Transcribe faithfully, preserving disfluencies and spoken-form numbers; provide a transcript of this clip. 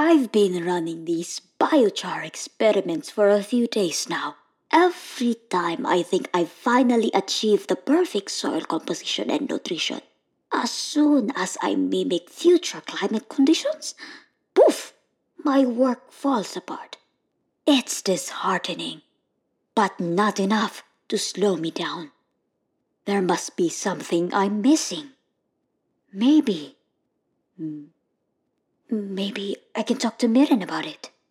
I've been running these biochar experiments for a few days now. Every time I think I've finally achieved the perfect soil composition and nutrition, as soon as I mimic future climate conditions, poof, my work falls apart. It's disheartening, but not enough to slow me down. There must be something I'm missing. Maybe, maybe I can talk to Miran about it.